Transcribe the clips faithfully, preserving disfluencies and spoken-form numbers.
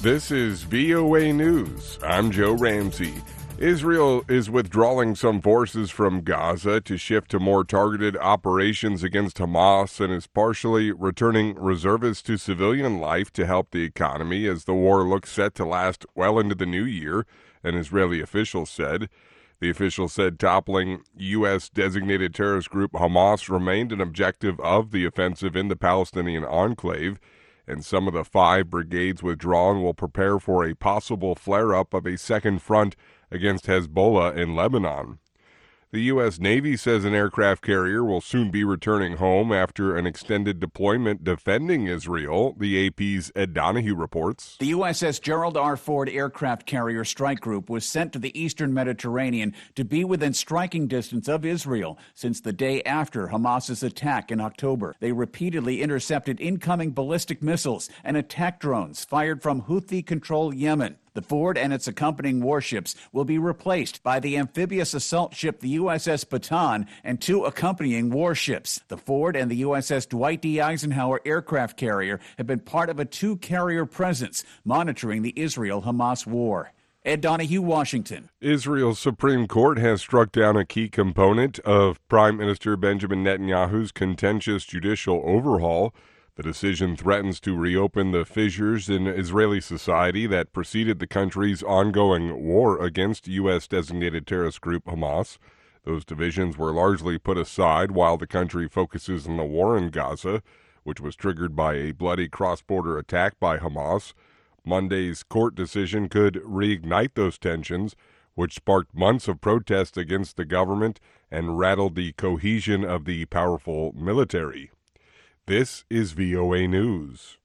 This is V O A News. I'm Joe Ramsey. Israel is withdrawing some forces from Gaza to shift to more targeted operations against Hamas and is partially returning reservists to civilian life to help the economy as the war looks set to last well into the new year, an Israeli official said. The official said toppling U S designated terrorist group Hamas remained an objective of the offensive in the Palestinian enclave, and some of the five brigades withdrawn will prepare for a possible flare-up of a second front against Hezbollah in Lebanon. The U S Navy says an aircraft carrier will soon be returning home after an extended deployment defending Israel, the A P's Ed Donahue reports. The U S S Gerald R. Ford aircraft carrier strike group was sent to the eastern Mediterranean to be within striking distance of Israel since the day after Hamas's attack in October. They repeatedly intercepted incoming ballistic missiles and attack drones fired from Houthi-controlled Yemen. The Ford and its accompanying warships will be replaced by the amphibious assault ship the U S S Bataan and two accompanying warships. The Ford and the U S S Dwight D. Eisenhower aircraft carrier have been part of a two-carrier presence monitoring the Israel-Hamas war. Ed Donahue, Washington. Israel's Supreme Court has struck down a key component of Prime Minister Benjamin Netanyahu's contentious judicial overhaul. The decision threatens to reopen the fissures in Israeli society that preceded the country's ongoing war against U S-designated terrorist group Hamas. Those divisions were largely put aside while the country focuses on the war in Gaza, which was triggered by a bloody cross-border attack by Hamas. Monday's court decision could reignite those tensions, which sparked months of protest against the government and rattled the cohesion of the powerful military. This is V O A News.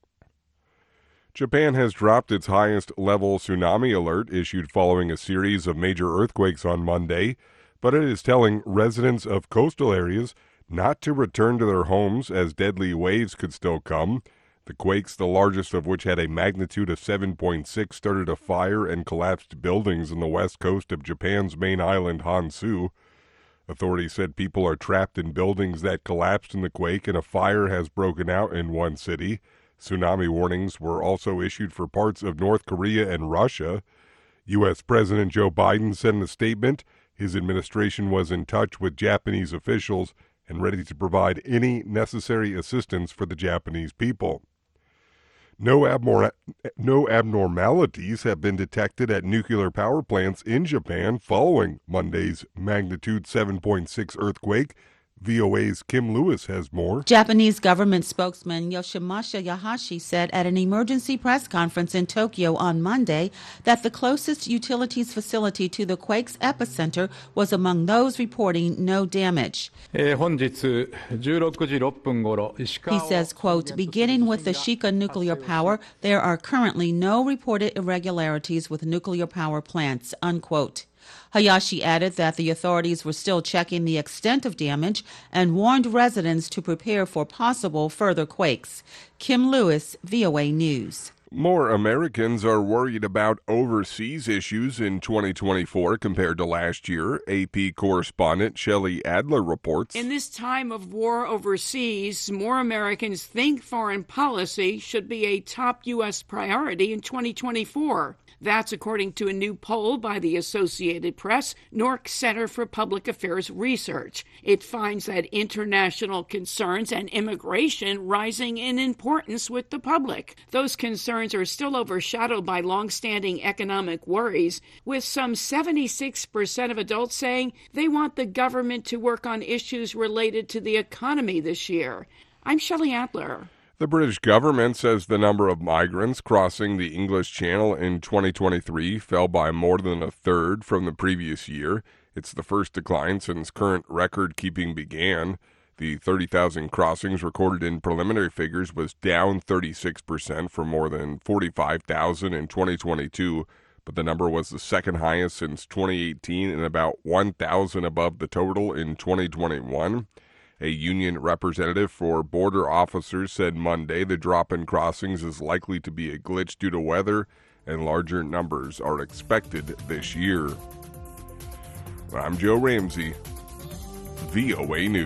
Japan has dropped its highest-level tsunami alert issued following a series of major earthquakes on Monday, but it is telling residents of coastal areas not to return to their homes as deadly waves could still come. The quakes, the largest of which had a magnitude of seven point six, started a fire and collapsed buildings on the west coast of Japan's main island, Honshu. Authorities said people are trapped in buildings that collapsed in the quake, and a fire has broken out in one city. Tsunami warnings were also issued for parts of North Korea and Russia. U S President Joe Biden said in a statement his administration was in touch with Japanese officials and ready to provide any necessary assistance for the Japanese people. No, abnor- no abnormalities have been detected at nuclear power plants in Japan following Monday's magnitude seven point six earthquake. V O A's Kim Lewis has more. Japanese government spokesman Yoshimasa Yahashi said at an emergency press conference in Tokyo on Monday that the closest utilities facility to the quake's epicenter was among those reporting no damage. He says, quote, beginning with the Shika nuclear power, there are currently no reported irregularities with nuclear power plants, unquote. Hayashi added that the authorities were still checking the extent of damage and warned residents to prepare for possible further quakes. Kim Lewis, V O A News. More Americans are worried about overseas issues in twenty twenty-four compared to last year. A P correspondent Shelley Adler reports. In this time of war overseas, more Americans think foreign policy should be a top U S priority in twenty twenty-four. That's according to a new poll by the Associated Press, Newark Center for Public Affairs Research. It finds that international concerns and immigration rising in importance with the public. Those concerns are still overshadowed by longstanding economic worries, with some seventy-six percent of adults saying they want the government to work on issues related to the economy this year. I'm Shelley Adler. The British government says the number of migrants crossing the English Channel in twenty twenty-three fell by more than a third from the previous year. It's the first decline since current record-keeping began. The thirty thousand crossings recorded in preliminary figures was down thirty-six percent from more than forty-five thousand in twenty twenty-two, but the number was the second highest since twenty eighteen and about one thousand above the total in twenty twenty-one. A union representative for border officers said Monday the drop in crossings is likely to be a glitch due to weather, and larger numbers are expected this year. I'm Joe Ramsey, V O A News.